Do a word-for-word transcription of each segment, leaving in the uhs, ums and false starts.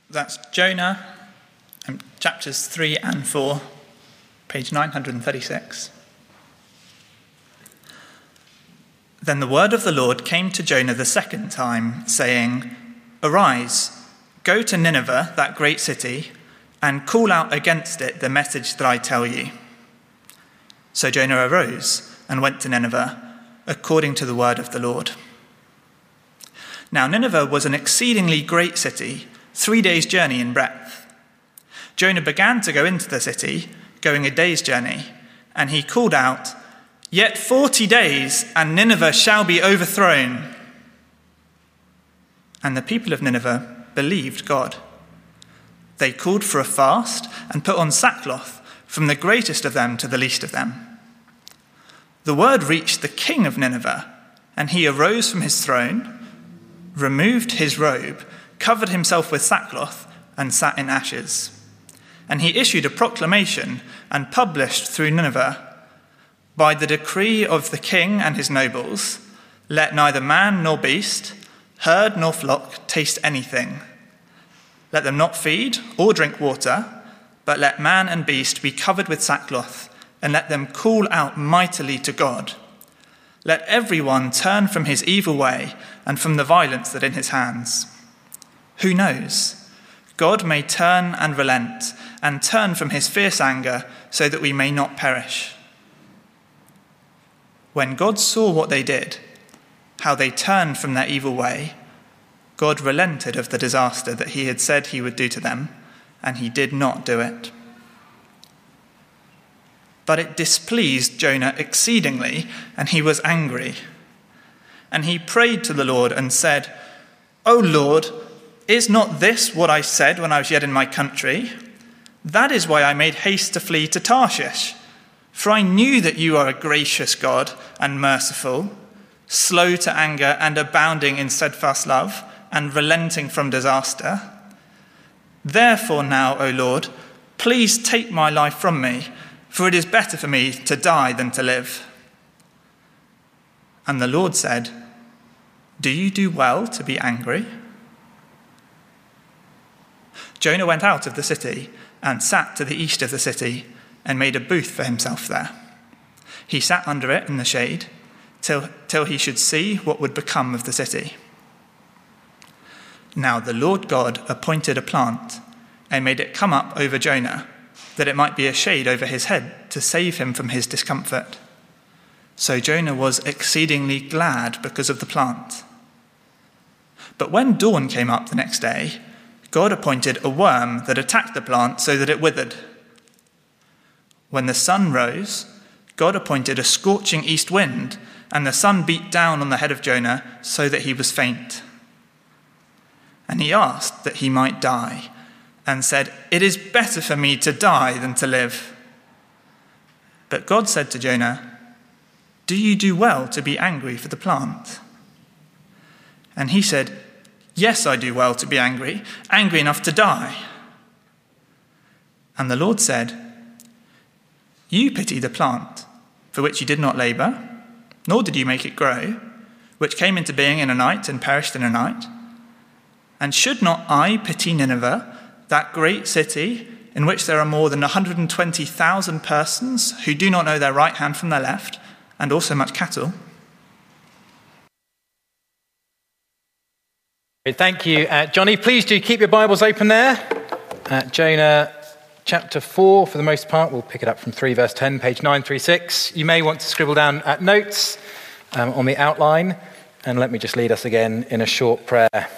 That's Jonah, um, chapters three and four, page nine hundred thirty-six. Then the word of the Lord came to Jonah the second time, saying, "Arise, go to Nineveh, that great city, and call out against it the message that I tell you." So Jonah arose and went to Nineveh, according to the word of the Lord. Now Nineveh was an exceedingly great city, three days' journey in breadth. Jonah began to go into the city, going a day's journey, and he called out, "Yet forty days, and Nineveh shall be overthrown." And the people of Nineveh believed God. They called for a fast and put on sackcloth, from the greatest of them to the least of them. The word reached the king of Nineveh, and he arose from his throne, removed his robe, covered himself with sackcloth, and sat in ashes. And he issued a proclamation and published through Nineveh, "By the decree of the king and his nobles, let neither man nor beast, herd nor flock taste anything. Let them not feed or drink water, but let man and beast be covered with sackcloth, and let them call out mightily to God. Let everyone turn from his evil way and from the violence that is in his hands. Who knows? God may turn and relent and turn from his fierce anger so that we may not perish." When God saw what they did, how they turned from their evil way, God relented of the disaster that he had said he would do to them, and he did not do it. But it displeased Jonah exceedingly, and he was angry. And he prayed to the Lord and said, "O Lord, is not this what I said when I was yet in my country? That is why I made haste to flee to Tarshish. For I knew that you are a gracious God and merciful, slow to anger and abounding in steadfast love, and relenting from disaster. Therefore now, O Lord, please take my life from me, for it is better for me to die than to live." And the Lord said, "Do you do well to be angry?" Jonah went out of the city and sat to the east of the city and made a booth for himself there. He sat under it in the shade till, till he should see what would become of the city. Now the Lord God appointed a plant and made it come up over Jonah, that it might be a shade over his head to save him from his discomfort. So Jonah was exceedingly glad because of the plant. But when dawn came up the next day, God appointed a worm that attacked the plant so that it withered. When the sun rose, God appointed a scorching east wind, and the sun beat down on the head of Jonah so that he was faint. And he asked that he might die, and said, "It is better for me to die than to live." But God said to Jonah, "Do you do well to be angry for the plant?" And he said, "Yes, I do well to be angry, angry enough to die." And the Lord said, "You pity the plant, for which you did not labor, nor did you make it grow, which came into being in a night and perished in a night. And should not I pity Nineveh, that great city in which there are more than one hundred twenty thousand persons who do not know their right hand from their left, and also much cattle?" Thank you, uh, Johnny. Please do keep your Bibles open there. Uh, Jonah chapter four, for the most part. We'll pick it up from three, verse ten, page nine thirty-six. You may want to scribble down at notes um, on the outline. And let me just lead us again in a short prayer.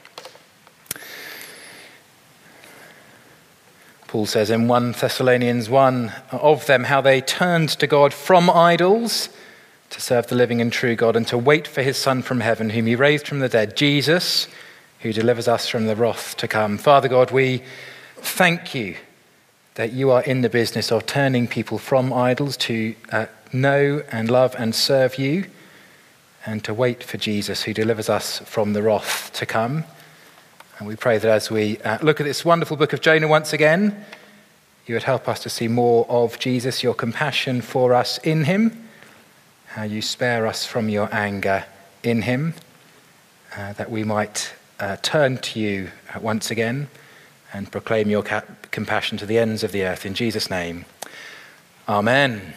Paul says in First Thessalonians one, of them how they turned to God from idols to serve the living and true God and to wait for his Son from heaven, whom he raised from the dead, Jesus, who delivers us from the wrath to come. Father God, we thank you that you are in the business of turning people from idols to uh, know and love and serve you, and to wait for Jesus, who delivers us from the wrath to come. And we pray that as we uh, look at this wonderful book of Jonah once again, you would help us to see more of Jesus, your compassion for us in him, how you spare us from your anger in him, uh, that we might uh, turn to you uh, once again and proclaim your ca- compassion to the ends of the earth. In Jesus' name, amen.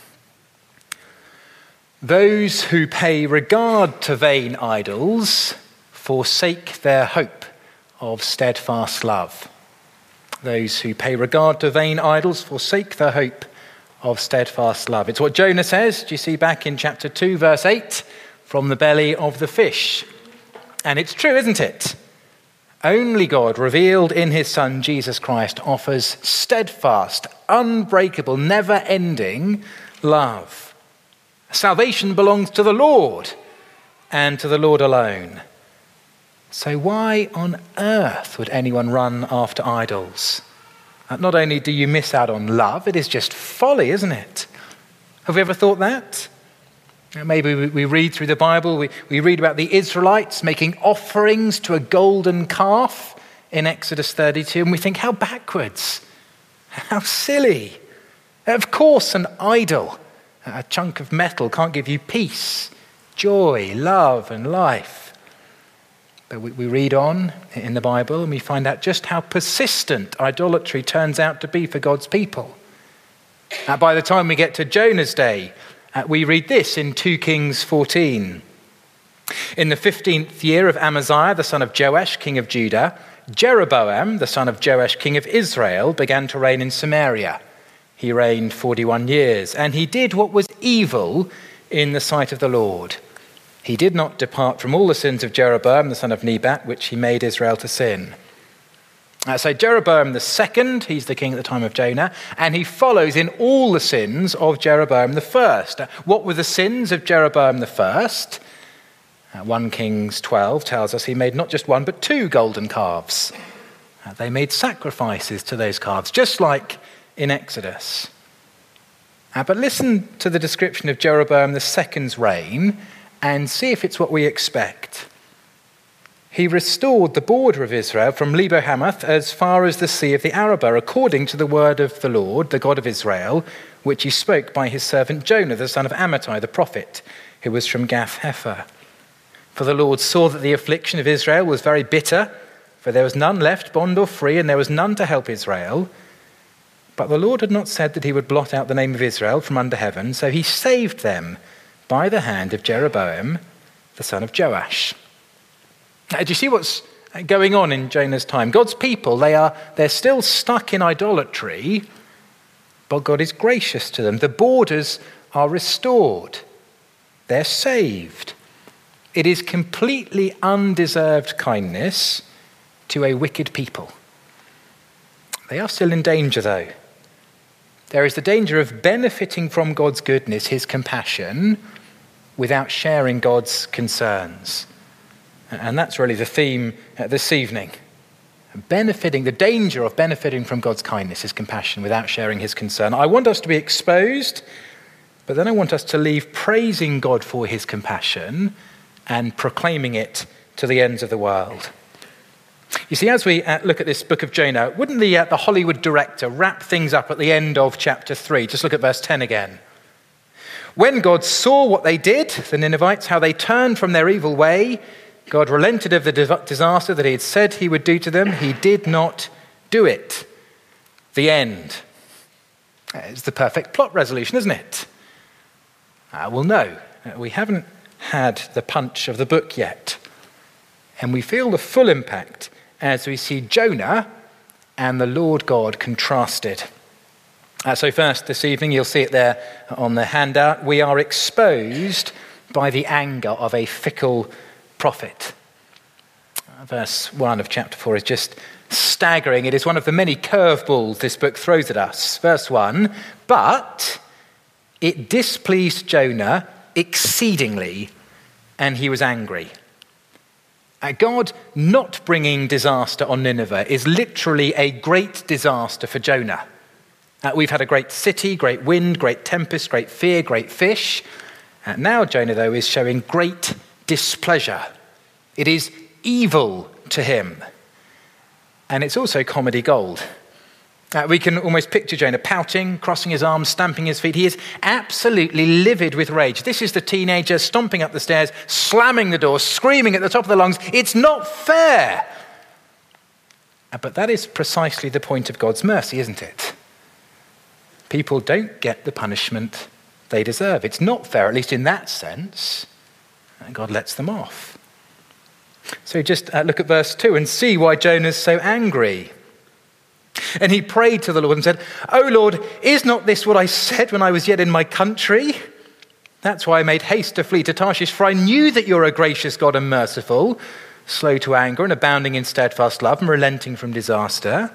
Those who pay regard to vain idols forsake their hope of steadfast love. Those who pay regard to vain idols forsake their hope of steadfast love. It's what Jonah says, do you see back in chapter two, verse eight, from the belly of the fish. And it's true, isn't it? Only God, revealed in his Son, Jesus Christ, offers steadfast, unbreakable, never-ending love. Salvation belongs to the Lord and to the Lord alone. So why on earth would anyone run after idols? Not only do you miss out on love, it is just folly, isn't it? Have we ever thought that? Maybe we read through the Bible, we, we read about the Israelites making offerings to a golden calf in Exodus thirty-two, and we think, how backwards, how silly. Of course, an idol, a chunk of metal, can't give you peace, joy, love, and life. But we, we read on in the Bible and we find out just how persistent idolatry turns out to be for God's people. Uh, by the time we get to Jonah's day, uh, we read this in two Kings fourteen. In the fifteenth year of Amaziah, the son of Joash, king of Judah, Jeroboam, the son of Joash, king of Israel, began to reign in Samaria. He reigned forty-one years, and he did what was evil in the sight of the Lord. He did not depart from all the sins of Jeroboam, the son of Nebat, which he made Israel to sin. Uh, so Jeroboam the second, he's the king at the time of Jonah, and he follows in all the sins of Jeroboam the first. Uh, what were the sins of Jeroboam the first? Uh, First Kings twelve tells us he made not just one, but two golden calves. Uh, they made sacrifices to those calves, just like in Exodus. Uh, but listen to the description of Jeroboam the second's reign, and see if it's what we expect. He restored the border of Israel from Lebo-Hamath as far as the Sea of the Arabah, according to the word of the Lord, the God of Israel, which he spoke by his servant Jonah, the son of Amittai, the prophet, who was from Gath-hepher. For the Lord saw that the affliction of Israel was very bitter, for there was none left, bond or free, and there was none to help Israel. But the Lord had not said that he would blot out the name of Israel from under heaven, so he saved them by the hand of Jeroboam, the son of Joash. Now, do you see what's going on in Jonah's time? God's people, they are, they're still stuck in idolatry, but God is gracious to them. The borders are restored. They're saved. It is completely undeserved kindness to a wicked people. They are still in danger, though. There is the danger of benefiting from God's goodness, his compassion, without sharing God's concerns. And that's really the theme this evening. Benefiting, the danger of benefiting from God's kindness, his compassion, without sharing his concern. I want us to be exposed, but then I want us to leave praising God for his compassion and proclaiming it to the ends of the world. You see, as we uh, look at this book of Jonah, wouldn't the, uh, the Hollywood director wrap things up at the end of chapter three? Just look at verse ten again. When God saw what they did, the Ninevites, how they turned from their evil way, God relented of the disaster that he had said he would do to them. He did not do it. The end. It's the perfect plot resolution, isn't it? Uh, well, no. We haven't had the punch of the book yet. And we feel the full impact as we see Jonah and the Lord God contrasted. Uh, so first, this evening, you'll see it there on the handout, we are exposed by the anger of a fickle prophet. Uh, verse one of chapter four is just staggering. It is one of the many curveballs this book throws at us. Verse one, but it displeased Jonah exceedingly, and he was angry. Uh, God not bringing disaster on Nineveh is literally a great disaster for Jonah. Uh, we've had a great city, great wind, great tempest, great fear, great fish. Uh, now Jonah, though, is showing great displeasure. It is evil to him. And it's also comedy gold. Uh, we can almost picture Jonah pouting, crossing his arms, stamping his feet. He is absolutely livid with rage. This is the teenager stomping up the stairs, slamming the door, screaming at the top of the lungs, "It's not fair!" But that is precisely the point of God's mercy, isn't it? People don't get the punishment they deserve. It's not fair, at least in that sense. God lets them off. So just uh, look at verse two and see why Jonah's so angry. And he prayed to the Lord and said, "O Lord, is not this what I said when I was yet in my country? That's why I made haste to flee to Tarshish, for I knew that you're a gracious God and merciful, slow to anger and abounding in steadfast love and relenting from disaster."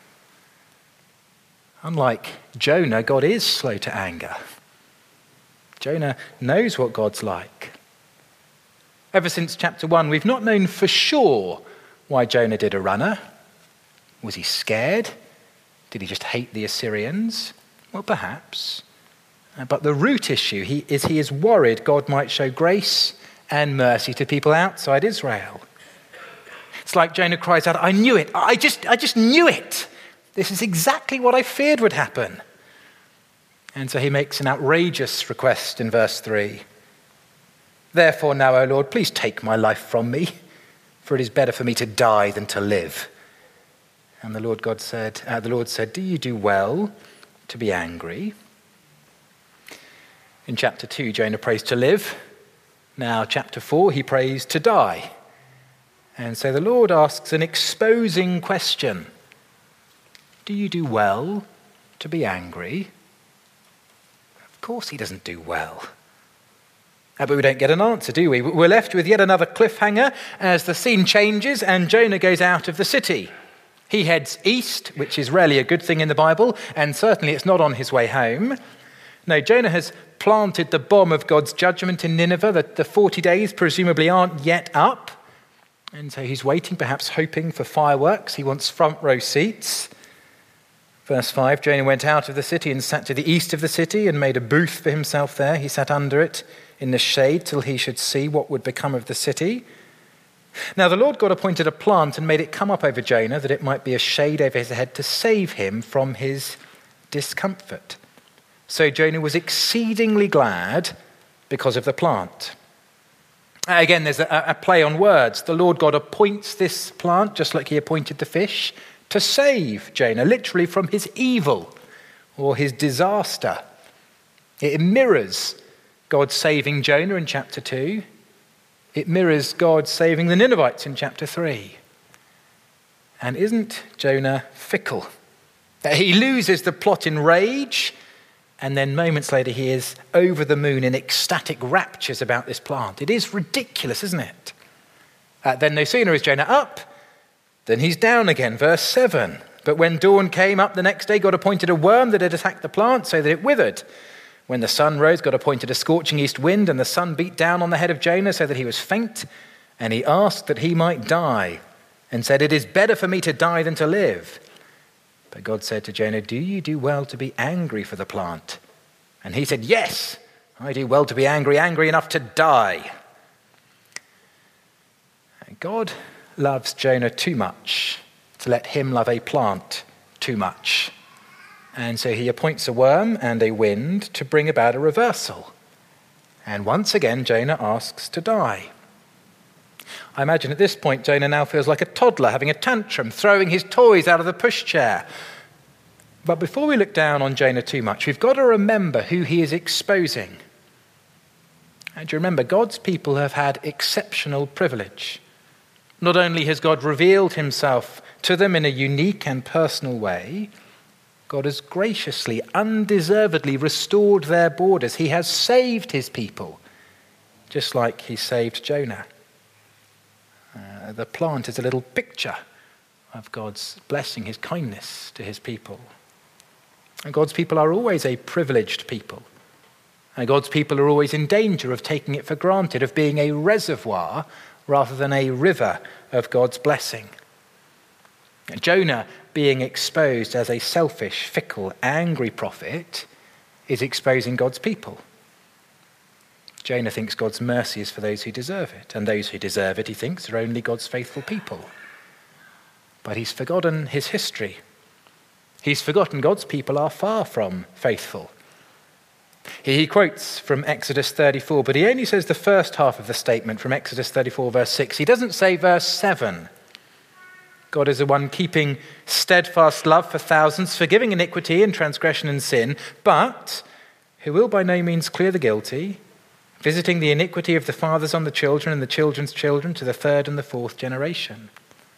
Unlike Jonah, God is slow to anger. Jonah knows what God's like. Ever since chapter one, we've not known for sure why Jonah did a runner. Was he scared? Did he just hate the Assyrians? Well, perhaps. But the root issue he, is he is worried God might show grace and mercy to people outside Israel. It's like Jonah cries out, "I knew it. I just, I just knew it. This is exactly what I feared would happen." And so he makes an outrageous request in verse three. "Therefore now, O Lord, please take my life from me, for it is better for me to die than to live." And the Lord God said, uh, the Lord said, "Do you do well to be angry?" In chapter two, Jonah prays to live. Now, chapter four, he prays to die. And so the Lord asks an exposing question. Do you do well to be angry? Of course he doesn't do well. Uh, but we don't get an answer, do we? We're left with yet another cliffhanger as the scene changes and Jonah goes out of the city. He heads east, which is rarely a good thing in the Bible, and certainly it's not on his way home. No, Jonah has planted the bomb of God's judgment in Nineveh. The, the forty days presumably aren't yet up. And so he's waiting, perhaps hoping for fireworks. He wants front row seats. Verse five, Jonah went out of the city and sat to the east of the city and made a booth for himself there. He sat under it in the shade till he should see what would become of the city. Now the Lord God appointed a plant and made it come up over Jonah, that it might be a shade over his head to save him from his discomfort. So Jonah was exceedingly glad because of the plant. Again, there's a, a play on words. The Lord God appoints this plant, just like he appointed the fish, to save Jonah, literally from his evil or his disaster. It mirrors God saving Jonah in chapter two. It mirrors God saving the Ninevites in chapter three. And isn't Jonah fickle? He loses the plot in rage, and then moments later he is over the moon in ecstatic raptures about this plant. It is ridiculous, isn't it? Uh, then no sooner is Jonah up, then he's down again. Verse seven. But when dawn came up the next day, God appointed a worm that had attacked the plant so that it withered. When the sun rose, God appointed a scorching east wind, and the sun beat down on the head of Jonah so that he was faint, and he asked that he might die, and said, "It is better for me to die than to live." But God said to Jonah, "Do you do well to be angry for the plant?" And he said, "Yes, I do well to be angry, angry enough to die." God loves Jonah too much to let him love a plant too much. And so he appoints a worm and a wind to bring about a reversal. And once again, Jonah asks to die. I imagine at this point, Jonah now feels like a toddler having a tantrum, throwing his toys out of the pushchair. But before we look down on Jonah too much, we've got to remember who he is exposing. And you remember, God's people have had exceptional privilege. Not only has God revealed himself to them in a unique and personal way, God has graciously, undeservedly restored their borders. He has saved his people, just like he saved Jonah. Uh, the plant is a little picture of God's blessing, his kindness to his people. And God's people are always a privileged people. And God's people are always in danger of taking it for granted, of being a reservoir rather than a river of God's blessing. Jonah, being exposed as a selfish, fickle, angry prophet, is exposing God's people. Jonah thinks God's mercy is for those who deserve it, and those who deserve it, he thinks, are only God's faithful people. But he's forgotten his history. He's forgotten God's people are far from faithful. He quotes from Exodus thirty-four, but he only says the first half of the statement from Exodus thirty-four, verse six. He doesn't say verse seven. God is the one keeping steadfast love for thousands, forgiving iniquity and transgression and sin, but who will by no means clear the guilty, visiting the iniquity of the fathers on the children and the children's children to the third and the fourth generation.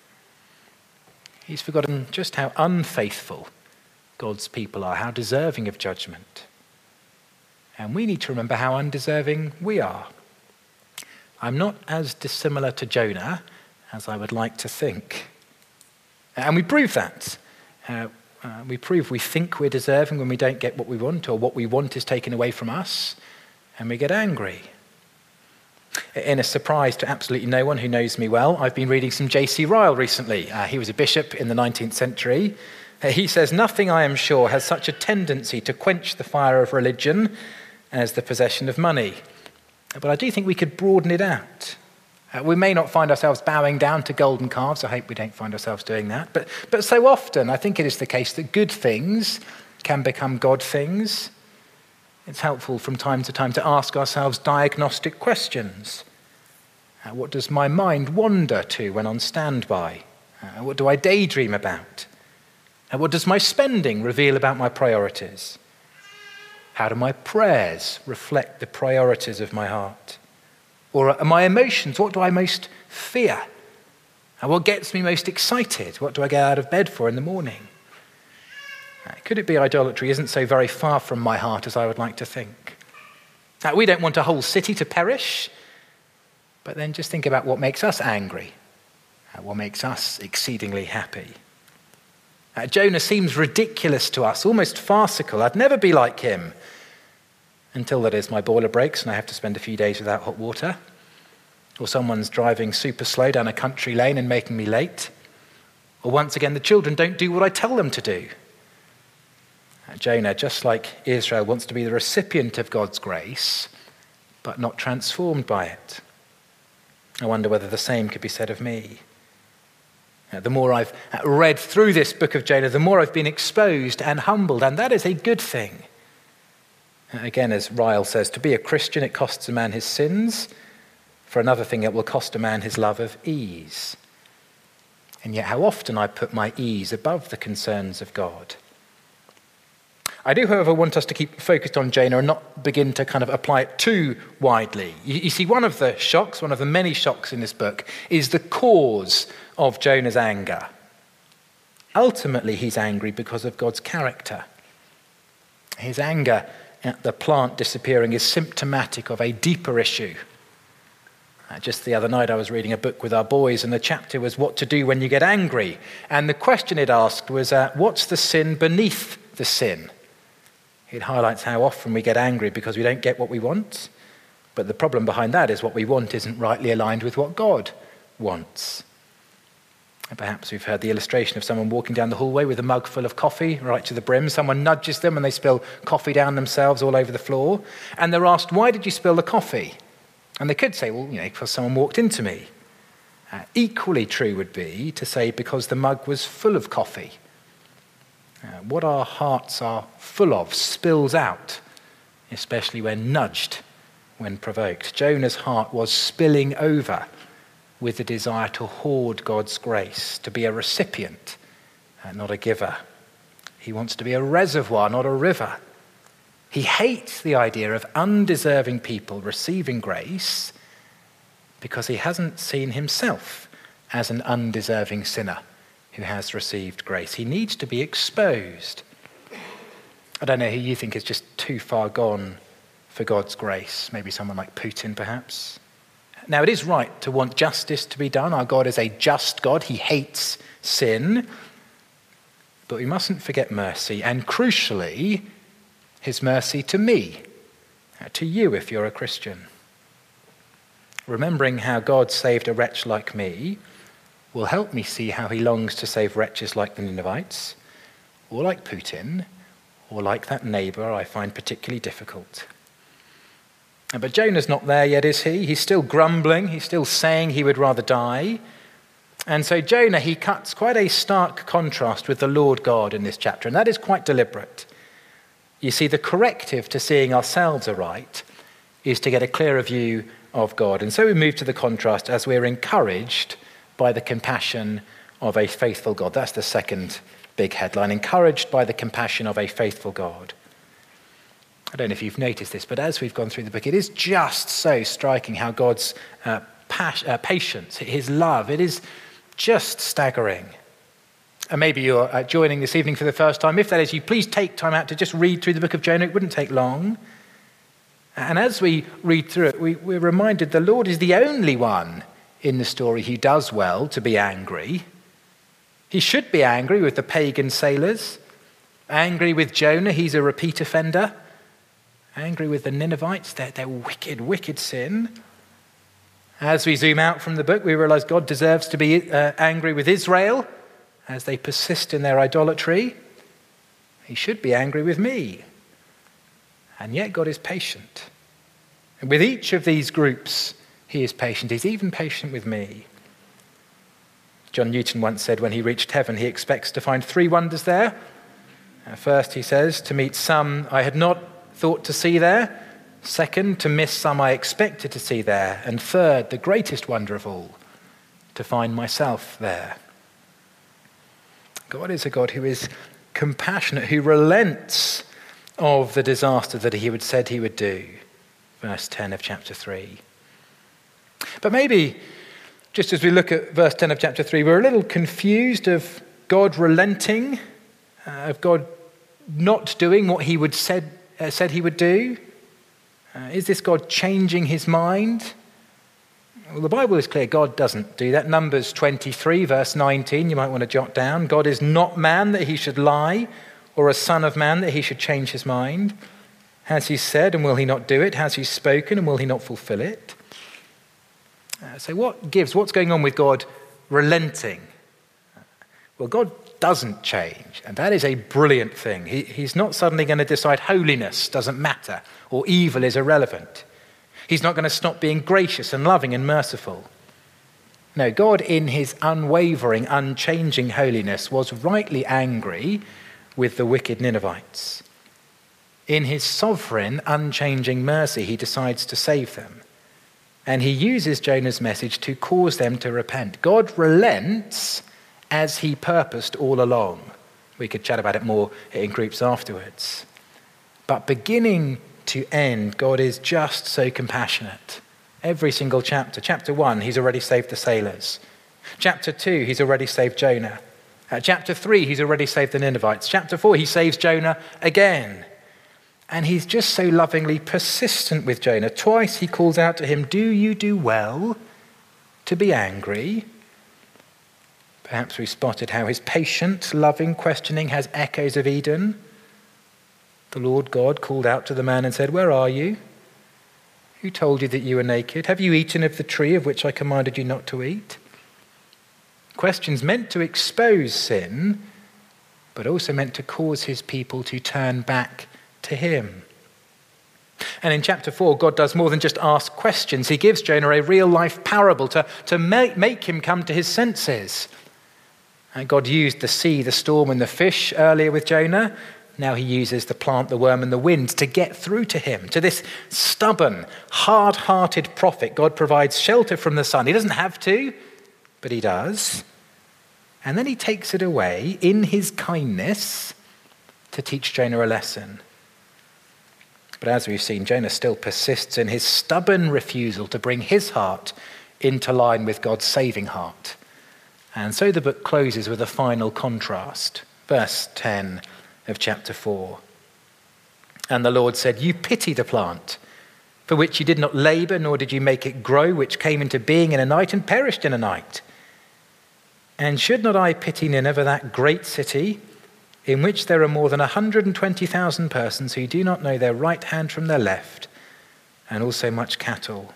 He's forgotten just how unfaithful God's people are, how deserving of judgment. And we need to remember how undeserving we are. I'm not as dissimilar to Jonah as I would like to think. And we prove that. Uh, uh, we prove we think we're deserving when we don't get what we want, or what we want is taken away from us, and we get angry. In a surprise to absolutely no one who knows me well, I've been reading some J C Ryle recently. Uh, he was a bishop in the nineteenth century. Uh, he says, "Nothing, I am sure, has such a tendency to quench the fire of religion as the possession of money." But I do think we could broaden it out. Uh, we may not find ourselves bowing down to golden calves. I hope we don't find ourselves doing that. But, but so often, I think it is the case that good things can become God things. It's helpful from time to time to ask ourselves diagnostic questions. Uh, what does my mind wander to when on standby? Uh, what do I daydream about? Uh, what does my spending reveal about my priorities? How do my prayers reflect the priorities of my heart? Or are my emotions, what do I most fear? And what gets me most excited? What do I get out of bed for in the morning? Uh, could it be idolatry isn't so very far from my heart as I would like to think? Uh, we don't want a whole city to perish, but then just think about what makes us angry, uh, what makes us exceedingly happy. Uh, Jonah seems ridiculous to us, almost farcical. I'd never be like him. Until, that is, my boiler breaks and I have to spend a few days without hot water. Or someone's driving super slow down a country lane and making me late. Or once again, the children don't do what I tell them to do. Uh, Jonah, just like Israel, wants to be the recipient of God's grace, but not transformed by it. I wonder whether the same could be said of me. Uh, the more I've read through this book of Jonah, the more I've been exposed and humbled, and that is a good thing. Uh, again, as Ryle says, to be a Christian, it costs a man his sins. For another thing, it will cost a man his love of ease. And yet how often I put my ease above the concerns of God. I do, however, want us to keep focused on Jonah and not begin to kind of apply it too widely. You, you see, one of the shocks, one of the many shocks in this book, is the cause of Jonah's anger. Ultimately, he's angry because of God's character. His anger at the plant disappearing is symptomatic of a deeper issue. Uh, just the other night I was reading a book with our boys, and the chapter was what to do when you get angry. And the question it asked was, uh, what's the sin beneath the sin? It highlights how often we get angry because we don't get what we want. But the problem behind that is what we want isn't rightly aligned with what God wants. And perhaps we've heard the illustration of someone walking down the hallway with a mug full of coffee right to the brim. Someone nudges them and they spill coffee down themselves all over the floor. And they're asked, why did you spill the coffee? And they could say, well, you know, because someone walked into me. Uh, equally true would be to say because the mug was full of coffee. Uh, what our hearts are full of spills out, especially when nudged, when provoked. Jonah's heart was spilling over with the desire to hoard God's grace, to be a recipient, uh, not a giver. He wants to be a reservoir, not a river. He hates the idea of undeserving people receiving grace because he hasn't seen himself as an undeserving sinner who has received grace. He needs to be exposed. I don't know who you think is just too far gone for God's grace. Maybe someone like Putin, perhaps. Now, it is right to want justice to be done. Our God is a just God. He hates sin. But we mustn't forget mercy, and crucially, his mercy to me, to you if you're a Christian. Remembering how God saved a wretch like me will help me see how he longs to save wretches like the Ninevites, or like Putin, or like that neighbour I find particularly difficult. But Jonah's not there yet, is he? He's still grumbling. He's still saying he would rather die. And so Jonah, he cuts quite a stark contrast with the Lord God in this chapter, and that is quite deliberate. You see, the corrective to seeing ourselves aright is to get a clearer view of God. And so we move to the contrast as we're encouraged by the compassion of a faithful God. That's the second big headline, encouraged by the compassion of a faithful God. I don't know if you've noticed this, but as we've gone through the book, it is just so striking how God's uh, pas- uh, patience, his love, it is just staggering. And maybe you're uh, joining this evening for the first time. If that is you, please take time out to just read through the book of Jonah. It wouldn't take long. And as we read through it, we, we're reminded the Lord is the only one in the story who does well to be angry. He should be angry with the pagan sailors, angry with Jonah, he's a repeat offender, angry with the Ninevites, their, their wicked, wicked sin. As we zoom out from the book, we realize God deserves to be uh, angry with Israel as they persist in their idolatry. He should be angry with me. And yet God is patient. And with each of these groups, he is patient. He's even patient with me. John Newton once said when he reached heaven, he expects to find three wonders there. First, he says, to meet some I had not thought to see there. Second, to miss some I expected to see there. And third, the greatest wonder of all, to find myself there. God is a God who is compassionate, who relents of the disaster that he had said he would do. Verse ten of chapter three. But maybe, just as we look at verse ten of chapter three, we're a little confused of God relenting, uh, of God not doing what he would said, uh, said he would do. Uh, is this God changing his mind? Well, the Bible is clear, God doesn't do that. Numbers twenty-three, verse nineteen, you might want to jot down. God is not man that he should lie, or a son of man that he should change his mind. Has he said, and will he not do it? Has he spoken, and will he not fulfill it? Uh, so what gives, what's going on with God relenting? Well, God doesn't change, and that is a brilliant thing. He, he's not suddenly going to decide holiness doesn't matter, or evil is irrelevant. He's not going to stop being gracious and loving and merciful. No, God in his unwavering, unchanging holiness was rightly angry with the wicked Ninevites. In his sovereign, unchanging mercy, he decides to save them. And he uses Jonah's message to cause them to repent. God relents as he purposed all along. We could chat about it more in groups afterwards. But beginning to end, God is just so compassionate. Every single chapter. Chapter one, he's already saved the sailors. Chapter two, he's already saved Jonah. Uh, chapter three, he's already saved the Ninevites. Chapter four, he saves Jonah again. And he's just so lovingly persistent with Jonah. Twice he calls out to him, do you do well to be angry? Perhaps we spotted how his patient, loving questioning has echoes of Eden. The Lord God called out to the man and said, where are you? Who told you that you were naked? Have you eaten of the tree of which I commanded you not to eat? Questions meant to expose sin, but also meant to cause his people to turn back to him. And in chapter four, God does more than just ask questions. He gives Jonah a real-life parable to, to make, make him come to his senses. And God used the sea, the storm, and the fish earlier with Jonah. Now he uses the plant, the worm, and the wind to get through to him. To this stubborn, hard-hearted prophet, God provides shelter from the sun. He doesn't have to, but he does. And then he takes it away in his kindness to teach Jonah a lesson. But as we've seen, Jonah still persists in his stubborn refusal to bring his heart into line with God's saving heart. And so the book closes with a final contrast. Verse ten of chapter four. And the Lord said, you pity the plant, for which you did not labor, nor did you make it grow, which came into being in a night and perished in a night. And should not I pity Nineveh, that great city, in which there are more than one hundred twenty thousand persons who do not know their right hand from their left, and also much cattle?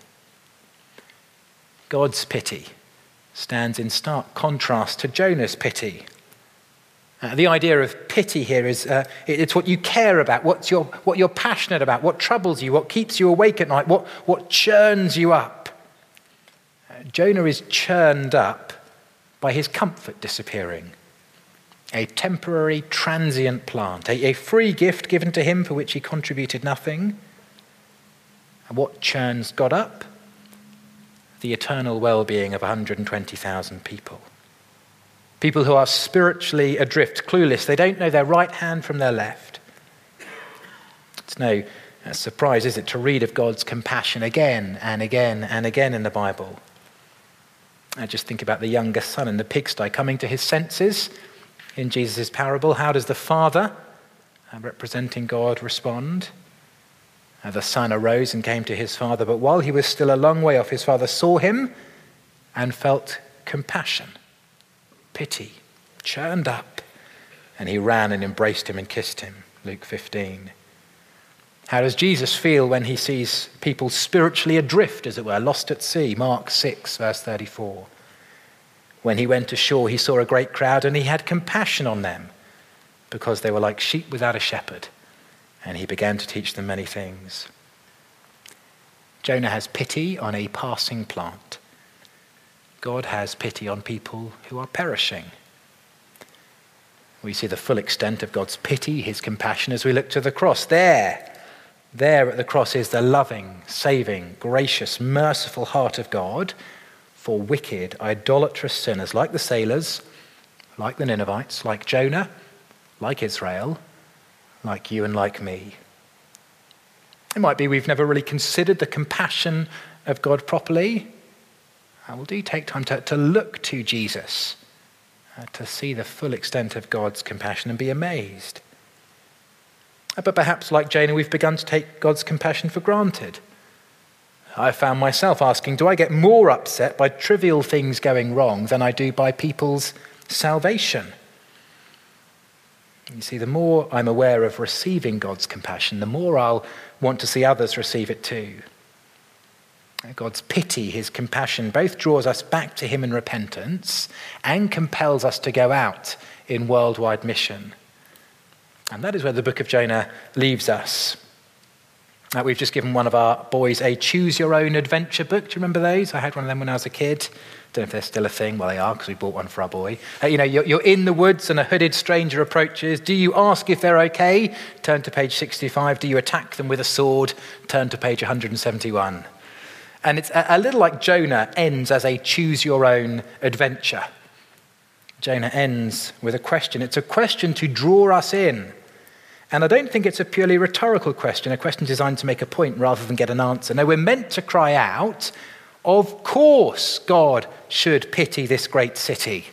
God's pity stands in stark contrast to Jonah's pity. Uh, the idea of pity here is uh, it's what you care about, what's your, what you're passionate about, what troubles you, what keeps you awake at night, what, what churns you up. Uh, Jonah is churned up by his comfort disappearing. A temporary, transient plant, a, a free gift given to him for which he contributed nothing. And what churns God up? The eternal well-being of one hundred twenty thousand people. People who are spiritually adrift, clueless. They don't know their right hand from their left. It's no surprise, is it, to read of God's compassion again and again and again in the Bible. I just think about the younger son in the pigsty coming to his senses in Jesus' parable. How does the father, representing God, respond? The son arose and came to his father, but while he was still a long way off, his father saw him and felt compassion, pity, churned up, and he ran and embraced him and kissed him. Luke fifteen. How does Jesus feel when he sees people spiritually adrift, as it were, lost at sea? Mark six, verse thirty-four. When he went ashore, he saw a great crowd and he had compassion on them because they were like sheep without a shepherd, and he began to teach them many things. Jonah has pity on a passing plant. God has pity on people who are perishing. We see the full extent of God's pity, his compassion, as we look to the cross. There, there at the cross is the loving, saving, gracious, merciful heart of God for wicked, idolatrous sinners like the sailors, like the Ninevites, like Jonah, like Israel, like you and like me. It might be we've never really considered the compassion of God properly. Uh, well, do take time to, to look to Jesus, uh, to see the full extent of God's compassion and be amazed. Uh, but perhaps, like Jonah, we've begun to take God's compassion for granted. I found myself asking, do I get more upset by trivial things going wrong than I do by people's salvation? You see, the more I'm aware of receiving God's compassion, the more I'll want to see others receive it too. God's pity, his compassion, both draws us back to him in repentance and compels us to go out in worldwide mission. And that is where the book of Jonah leaves us. Uh, we've just given one of our boys a choose-your-own-adventure book. Do you remember those? I had one of them when I was a kid. Don't know if they're still a thing. Well, they are, because we bought one for our boy. Uh, you know, you're, you're in the woods and a hooded stranger approaches. Do you ask if they're okay? Turn to page sixty-five. Do you attack them with a sword? Turn to page one hundred seventy-one. And it's a, a little like Jonah ends as a choose-your-own-adventure. Jonah ends with a question. It's a question to draw us in. And I don't think it's a purely rhetorical question, a question designed to make a point rather than get an answer. No, we're meant to cry out, of course God should pity this great city.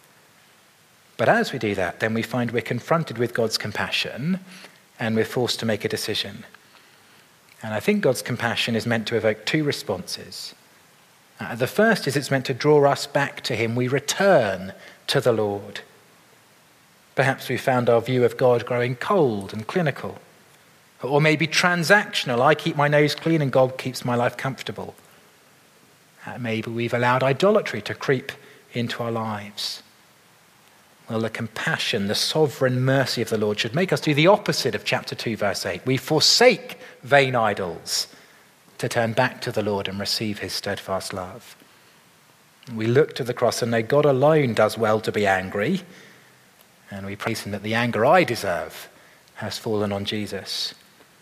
But as we do that, then we find we're confronted with God's compassion and we're forced to make a decision. And I think God's compassion is meant to evoke two responses. Uh, the first is it's meant to draw us back to him. We return to the Lord. Perhaps we found our view of God growing cold and clinical. Or maybe transactional. I keep my nose clean and God keeps my life comfortable. Uh, maybe we've allowed idolatry to creep into our lives. Well, the compassion, the sovereign mercy of the Lord should make us do the opposite of chapter two, verse eight. We forsake vain idols to turn back to the Lord and receive his steadfast love. We look to the cross and know God alone does well to be angry. And we praise him that the anger I deserve has fallen on Jesus.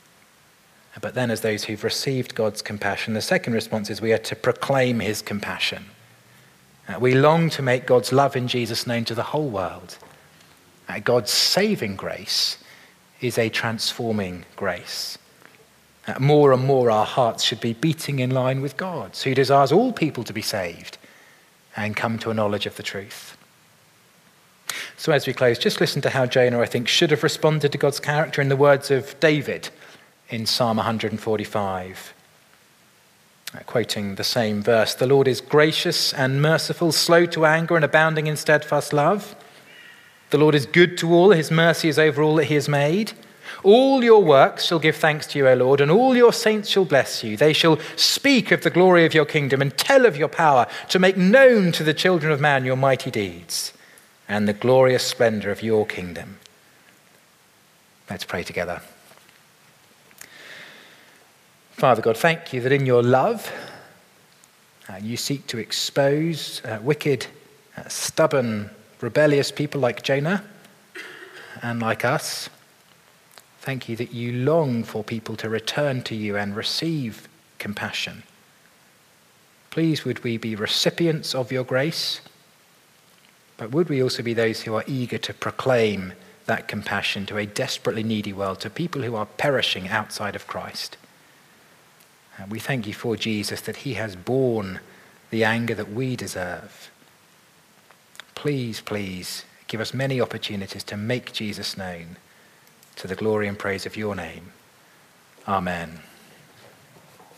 But then as those who've received God's compassion, the second response is we are to proclaim his compassion. Uh, we long to make God's love in Jesus known to the whole world. Uh, God's saving grace is a transforming grace. Uh, more and more our hearts should be beating in line with God's, who desires all people to be saved and come to a knowledge of the truth. So as we close, just listen to how Jonah, I think, should have responded to God's character in the words of David in Psalm one forty-five. Uh, quoting the same verse, "The Lord is gracious and merciful, slow to anger and abounding in steadfast love. The Lord is good to all, his mercy is over all that he has made. All your works shall give thanks to you, O Lord, and all your saints shall bless you. They shall speak of the glory of your kingdom and tell of your power, to make known to the children of man your mighty deeds and the glorious splendor of your kingdom." Let's pray together. Father God, thank you that in your love, uh, you seek to expose uh, wicked, uh, stubborn, rebellious people like Jonah and like us. Thank you that you long for people to return to you and receive compassion. Please would we be recipients of your grace. But would we also be those who are eager to proclaim that compassion to a desperately needy world, to people who are perishing outside of Christ? And we thank you for Jesus, that he has borne the anger that we deserve. Please, please give us many opportunities to make Jesus known, to the glory and praise of your name. Amen.